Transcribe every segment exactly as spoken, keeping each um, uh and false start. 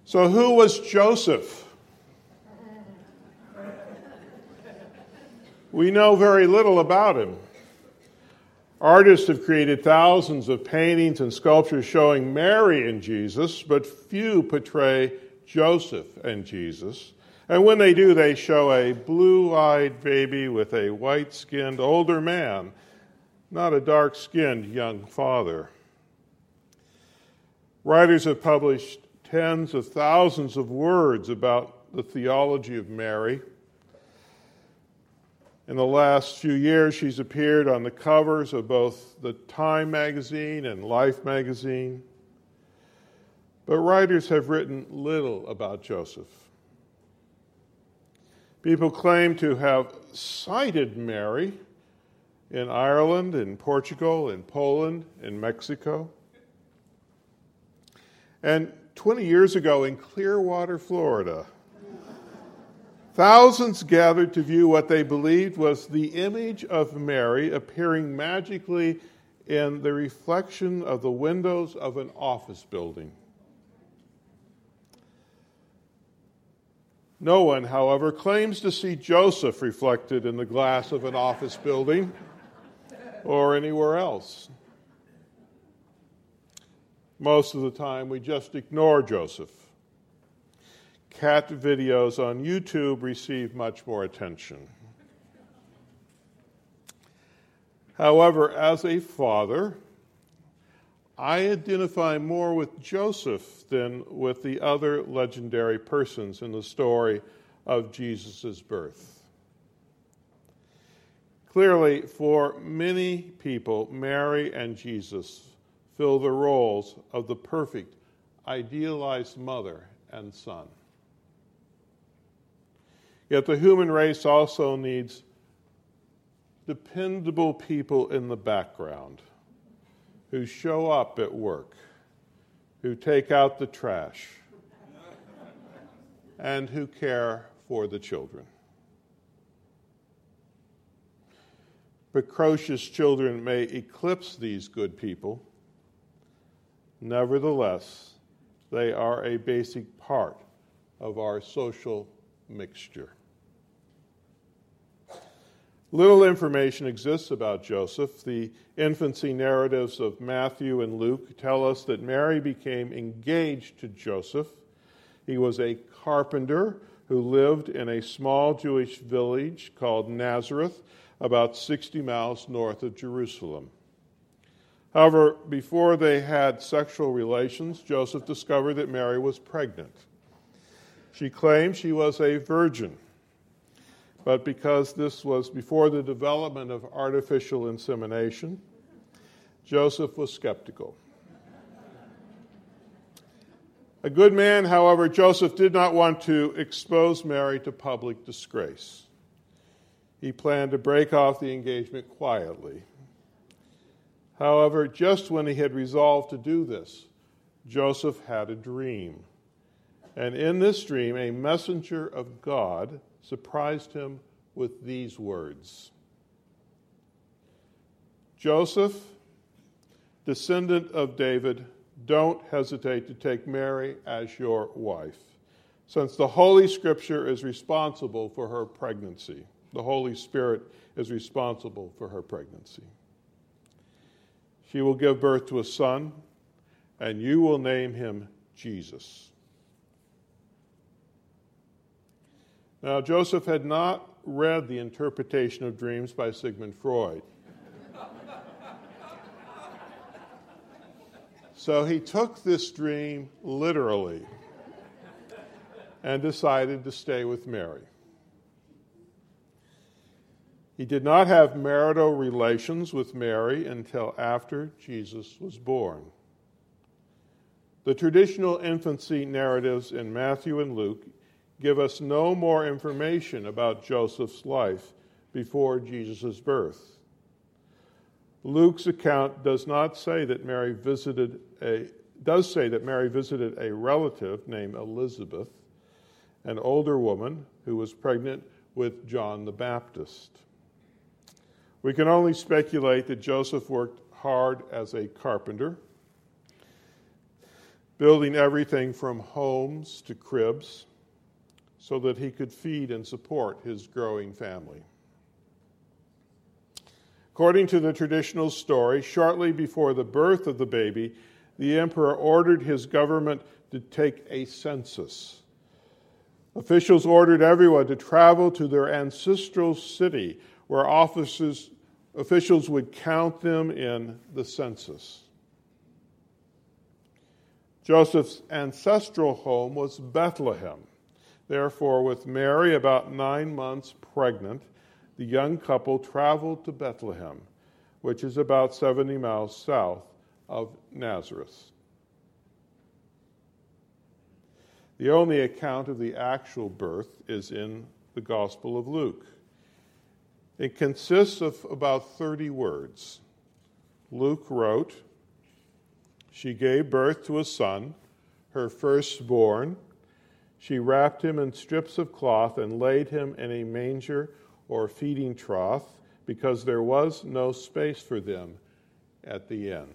So who was Joseph? We know very little about him. Artists have created thousands of paintings and sculptures showing Mary and Jesus, but few portray Joseph and Jesus. And when they do, they show a blue-eyed baby with a white-skinned older man, not a dark-skinned young father. Writers have published tens of thousands of words about the theology of Mary. In the last few years, she's appeared on the covers of both the Time magazine and Life magazine. But writers have written little about Joseph. People claim to have sighted Mary in Ireland, in Portugal, in Poland, in Mexico. And twenty years ago in Clearwater, Florida, thousands gathered to view what they believed was the image of Mary appearing magically in the reflection of the windows of an office building. No one, however, claims to see Joseph reflected in the glass of an office building or anywhere else. Most of the time, we just ignore Joseph. Cat videos on YouTube receive much more attention. However, as a father, I identify more with Joseph than with the other legendary persons in the story of Jesus' birth. Clearly, for many people, Mary and Jesus fill the roles of the perfect, idealized mother and son. Yet the human race also needs dependable people in the background who show up at work, who take out the trash, and who care for the children. Precocious children may eclipse these good people. Nevertheless, they are a basic part of our social mixture. Little information exists about Joseph. The infancy narratives of Matthew and Luke tell us that Mary became engaged to Joseph. He was a carpenter who lived in a small Jewish village called Nazareth, about sixty miles north of Jerusalem. However, before they had sexual relations, Joseph discovered that Mary was pregnant. She claimed she was a virgin. But because this was before the development of artificial insemination, Joseph was skeptical. A good man, however, Joseph did not want to expose Mary to public disgrace. He planned to break off the engagement quietly. However, just when he had resolved to do this, Joseph had a dream. And in this dream, a messenger of God surprised him with these words. Joseph, descendant of David, don't hesitate to take Mary as your wife, since the Holy Scripture is responsible for her pregnancy. The Holy Spirit is responsible for her pregnancy. She will give birth to a son, and you will name him Jesus. Now, Joseph had not read the interpretation of dreams by Sigmund Freud. So he took this dream literally and decided to stay with Mary. He did not have marital relations with Mary until after Jesus was born. The traditional infancy narratives in Matthew and Luke give us no more information about Joseph's life before Jesus' birth. Luke's account does not say that Mary visited a does say that Mary visited a relative named Elizabeth, an older woman who was pregnant with John the Baptist. We can only speculate that Joseph worked hard as a carpenter. building everything from homes to cribs so that he could feed and support his growing family. According to the traditional story, shortly before the birth of the baby, the emperor ordered his government to take a census. Officials ordered everyone to travel to their ancestral city, where officers, officials would count them in the census. Joseph's ancestral home was Bethlehem. Therefore, with Mary about nine months pregnant, the young couple traveled to Bethlehem, which is about seventy miles south of Nazareth. The only account of the actual birth is in the Gospel of Luke. It consists of about thirty words. Luke wrote, "She gave birth to a son, her firstborn. She wrapped him in strips of cloth and laid him in a manger or feeding trough, because there was no space for them at the inn."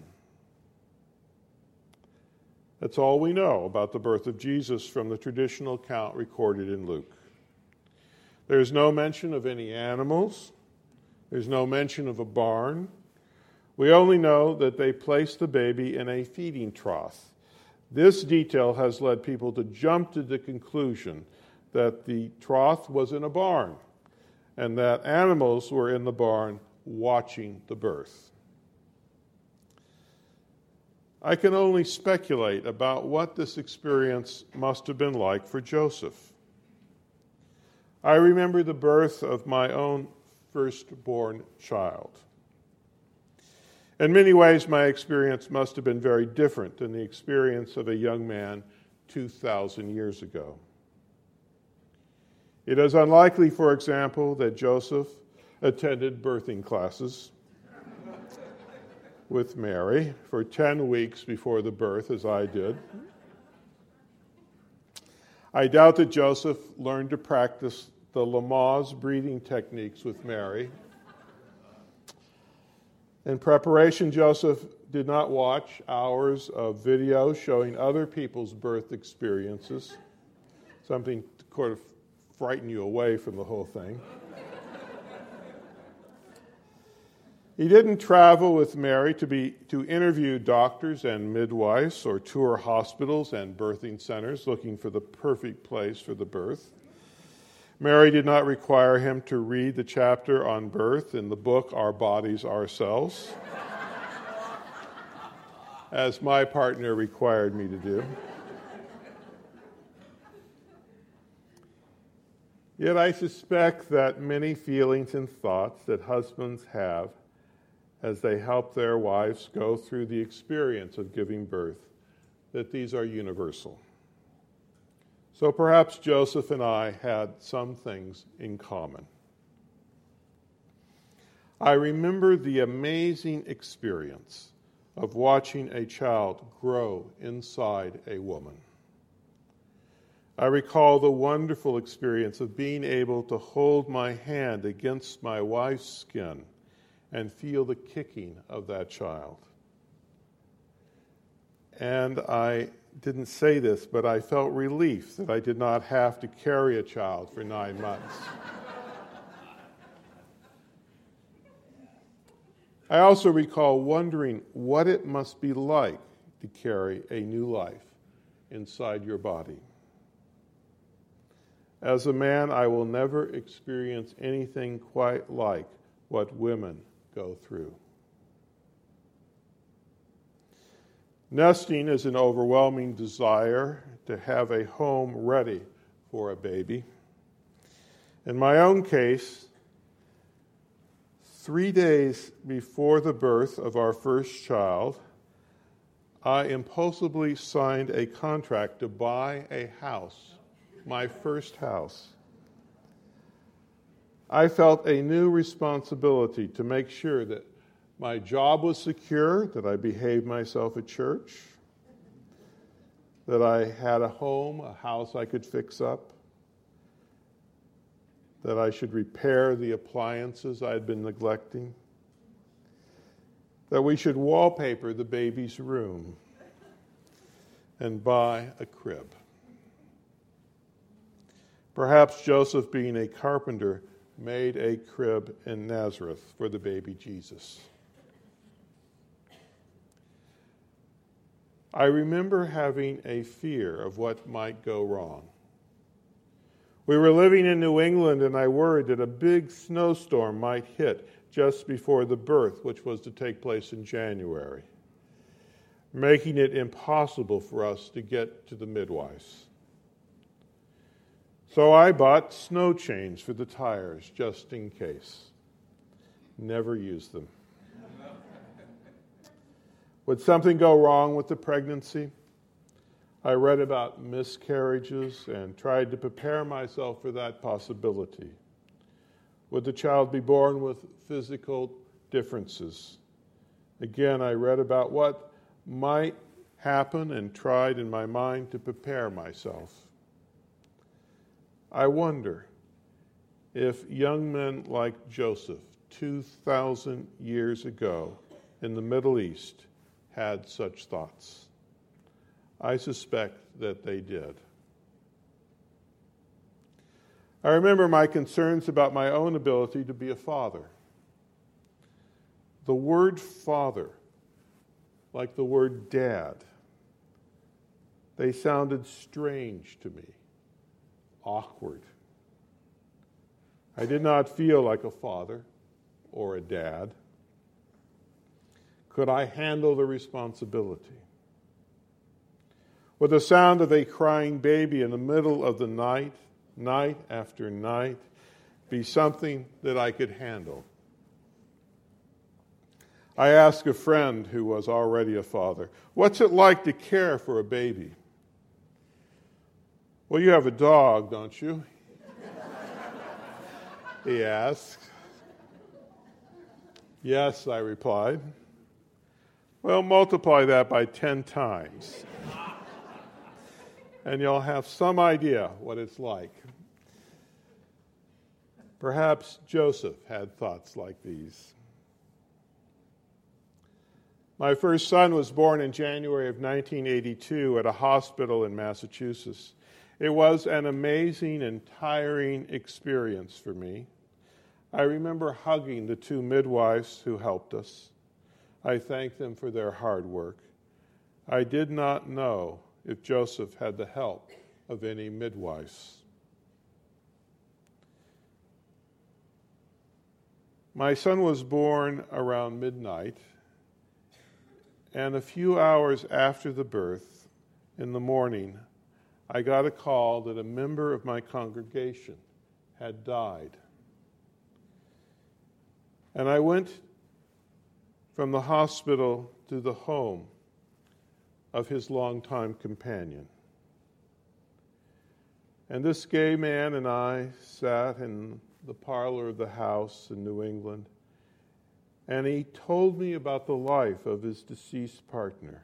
That's all we know about the birth of Jesus from the traditional account recorded in Luke. There's no mention of any animals. There's no mention of a barn. We only know that they placed the baby in a feeding trough. This detail has led people to jump to the conclusion that the trough was in a barn and that animals were in the barn watching the birth. I can only speculate about what this experience must have been like for Joseph. I remember the birth of my own firstborn child. In many ways, my experience must have been very different than the experience of a young man two thousand years ago. It is unlikely, for example, that Joseph attended birthing classes with Mary for ten weeks before the birth, as I did. I doubt that Joseph learned to practice the Lamaze breathing techniques with Mary. In preparation, Joseph did not watch hours of videos showing other people's birth experiences, something to sort of frighten you away from the whole thing. He didn't travel with Mary to be to interview doctors and midwives or tour hospitals and birthing centers looking for the perfect place for the birth. Mary did not require him to read the chapter on birth in the book Our Bodies, Ourselves, as my partner required me to do. Yet I suspect that many feelings and thoughts that husbands have as they help their wives go through the experience of giving birth, that these are universal. So perhaps Joseph and I had some things in common. I remember the amazing experience of watching a child grow inside a woman. I recall the wonderful experience of being able to hold my hand against my wife's skin and feel the kicking of that child. And I didn't say this, but I felt relief that I did not have to carry a child for nine months. I also recall wondering what it must be like to carry a new life inside your body. As a man, I will never experience anything quite like what women go through. Nesting is an overwhelming desire to have a home ready for a baby. In my own case, three days before the birth of our first child, I impulsively signed a contract to buy a house, my first house. I felt a new responsibility to make sure that my job was secure, that I behaved myself at church, that I had a home, a house I could fix up, that I should repair the appliances I had been neglecting, that we should wallpaper the baby's room, and buy a crib. Perhaps Joseph, being a carpenter, made a crib in Nazareth for the baby Jesus. I remember having a fear of what might go wrong. We were living in New England, and I worried that a big snowstorm might hit just before the birth, which was to take place in January, making it impossible for us to get to the midwives. So I bought snow chains for the tires, just in case. Never used them. Would something go wrong with the pregnancy? I read about miscarriages and tried to prepare myself for that possibility. Would the child be born with physical differences? Again, I read about what might happen and tried in my mind to prepare myself. I wonder if young men like Joseph, two thousand years ago in the Middle East, had such thoughts. I suspect that they did. I remember my concerns about my own ability to be a father. The word father, like the word dad, they sounded strange to me, awkward. I did not feel like a father or a dad. Could I handle the responsibility? Would the sound of a crying baby in the middle of the night, night after night, be something that I could handle? I asked a friend who was already a father, what's it like to care for a baby? Well, you have a dog, don't you? He asked. Yes, I replied. Well, multiply that by ten times, and you'll have some idea what it's like. Perhaps Joseph had thoughts like these. My first son was born in January of nineteen eighty-two at a hospital in Massachusetts. It was an amazing and tiring experience for me. I remember hugging the two midwives who helped us. I thanked them for their hard work. I did not know if Joseph had the help of any midwives. My son was born around midnight, and a few hours after the birth, in the morning, I got a call that a member of my congregation had died. And I went from the hospital to the home of his longtime companion. And this gay man and I sat in the parlor of the house in New England, and he told me about the life of his deceased partner,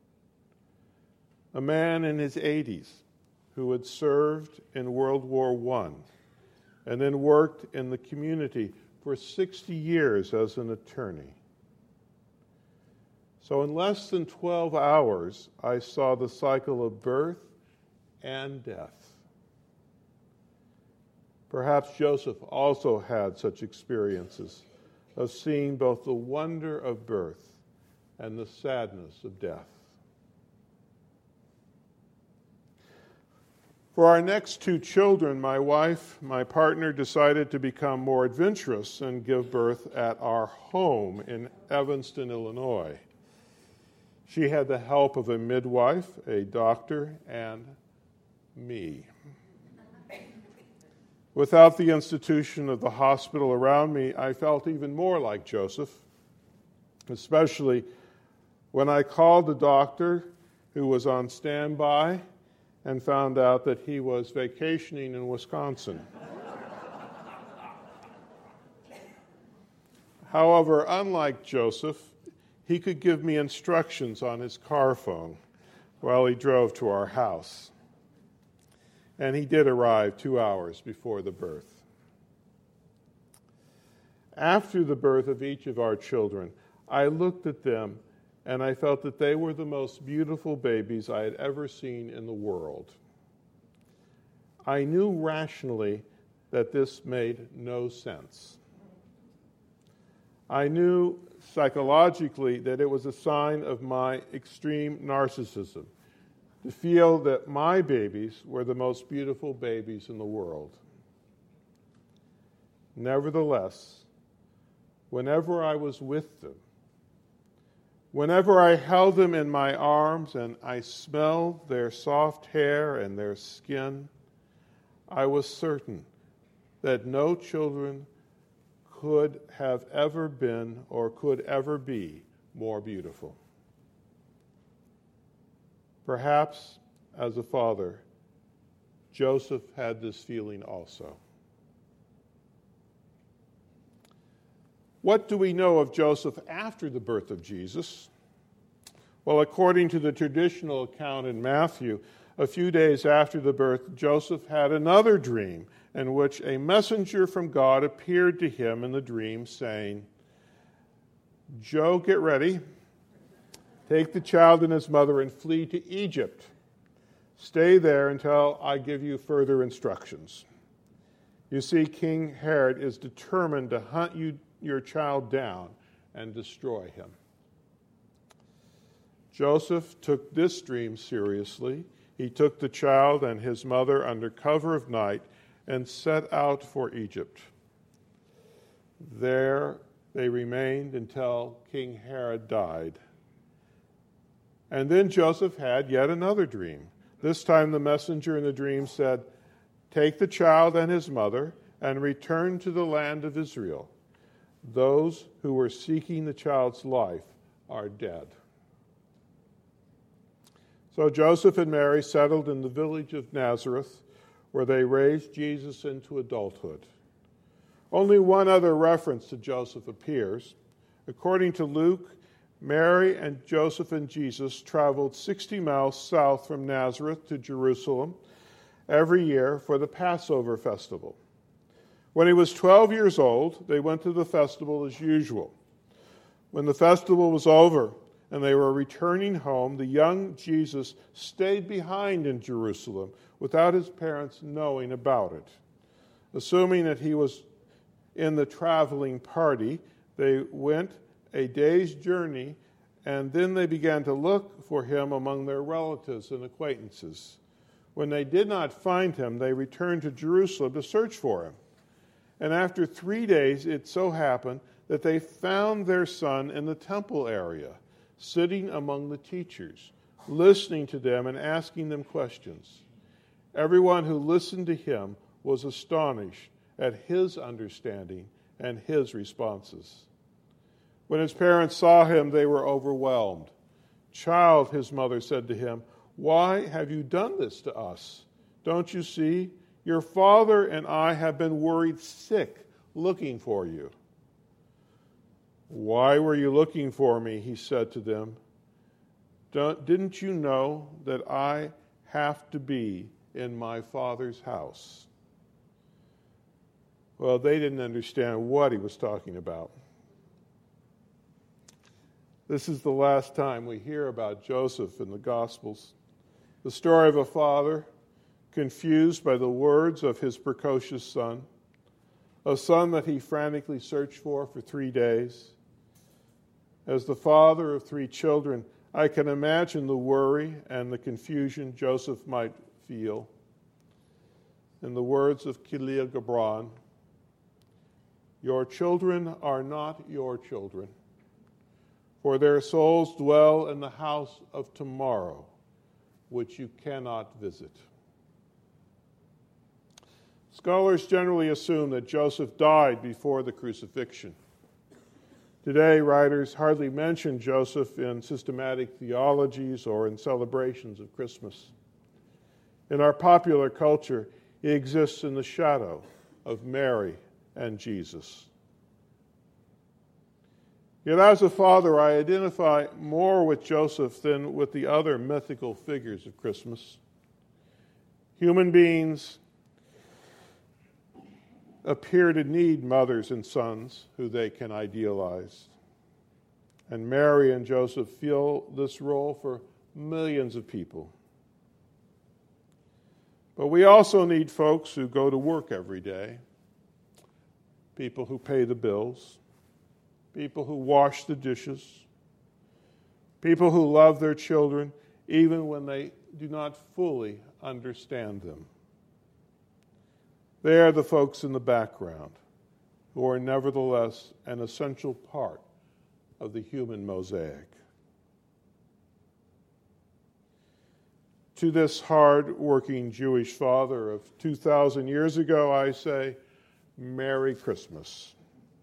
a man in his eighties who had served in World War One and then worked in the community for sixty years as an attorney. So in less than twelve hours, I saw the cycle of birth and death. Perhaps Joseph also had such experiences of seeing both the wonder of birth and the sadness of death. For our next two children, my wife, my partner, decided to become more adventurous and give birth at our home in Evanston, Illinois. She had the help of a midwife, a doctor, and me. Without the institution of the hospital around me, I felt even more like Joseph, especially when I called the doctor who was on standby and found out that he was vacationing in Wisconsin. However, unlike Joseph, he could give me instructions on his car phone while he drove to our house. And he did arrive two hours before the birth. After the birth of each of our children, I looked at them and I felt that they were the most beautiful babies I had ever seen in the world. I knew rationally that this made no sense. I knew psychologically that it was a sign of my extreme narcissism to feel that my babies were the most beautiful babies in the world. Nevertheless, whenever I was with them, whenever I held them in my arms and I smelled their soft hair and their skin, I was certain that no children could have ever been or could ever be more beautiful. Perhaps, as a father, Joseph had this feeling also. What do we know of Joseph after the birth of Jesus? Well, according to the traditional account in Matthew, a few days after the birth, Joseph had another dream in which a messenger from God appeared to him in the dream, saying, "Joe, get ready. Take the child and his mother and flee to Egypt. Stay there until I give you further instructions." You see, King Herod is determined to hunt you, your child down and destroy him. Joseph took this dream seriously. He took the child and his mother under cover of night and set out for Egypt. There they remained until King Herod died. And then Joseph had yet another dream. This time the messenger in the dream said, "Take the child and his mother and return to the land of Israel. Those who were seeking the child's life are dead." So Joseph and Mary settled in the village of Nazareth, where they raised Jesus into adulthood. Only one other reference to Joseph appears. According to Luke, Mary and Joseph and Jesus traveled sixty miles south from Nazareth to Jerusalem every year for the Passover festival. When he was twelve years old, they went to the festival as usual. When the festival was over and they were returning home, the young Jesus stayed behind in Jerusalem without his parents knowing about it. Assuming that he was in the traveling party, they went a day's journey, and then they began to look for him among their relatives and acquaintances. When they did not find him, they returned to Jerusalem to search for him. And after three days, it so happened that they found their son in the temple area, sitting among the teachers, listening to them and asking them questions. Everyone who listened to him was astonished at his understanding and his responses. When his parents saw him, they were overwhelmed. "Child," his mother said to him, "why have you done this to us? Don't you see? Your father and I have been worried sick looking for you." "Why were you looking for me?" he said to them. Don't, "Didn't you know that I have to be in my Father's house?" Well, they didn't understand what he was talking about. This is the last time we hear about Joseph in the Gospels. The story of a father confused by the words of his precocious son, a son that he frantically searched for for three days. As the father of three children, I can imagine the worry and the confusion Joseph might feel. In the words of Khalil Gibran, "Your children are not your children, for their souls dwell in the house of tomorrow, which you cannot visit." Scholars generally assume that Joseph died before the crucifixion. Today, writers hardly mention Joseph in systematic theologies or in celebrations of Christmas. In our popular culture, he exists in the shadow of Mary and Jesus. Yet as a father, I identify more with Joseph than with the other mythical figures of Christmas. Human beings appear to need mothers and sons who they can idealize. And Mary and Joseph fill this role for millions of people. But we also need folks who go to work every day, people who pay the bills, people who wash the dishes, people who love their children even when they do not fully understand them. They are the folks in the background who are nevertheless an essential part of the human mosaic. To this hard-working Jewish father of two thousand years ago, I say, Merry Christmas.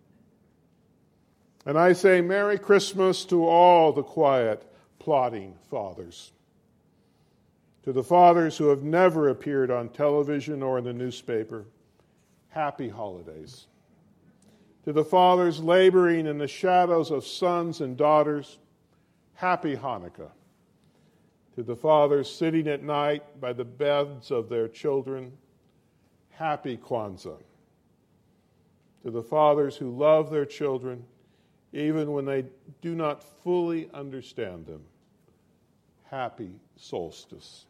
And I say Merry Christmas to all the quiet, plodding fathers. To the fathers who have never appeared on television or in the newspaper, happy holidays. To the fathers laboring in the shadows of sons and daughters, happy Hanukkah. To the fathers sitting at night by the beds of their children, happy Kwanzaa. To the fathers who love their children, even when they do not fully understand them, happy solstice.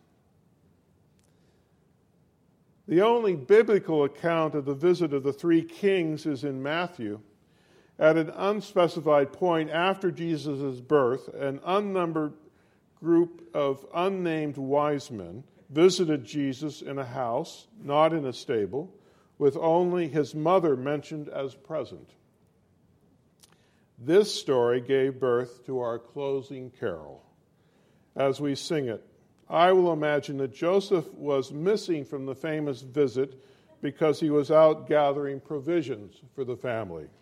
The only biblical account of the visit of the three kings is in Matthew. At an unspecified point after Jesus' birth, an unnumbered group of unnamed wise men visited Jesus in a house, not in a stable, with only his mother mentioned as present. This story gave birth to our closing carol. As we sing it, I will imagine that Joseph was missing from the famous visit because he was out gathering provisions for the family.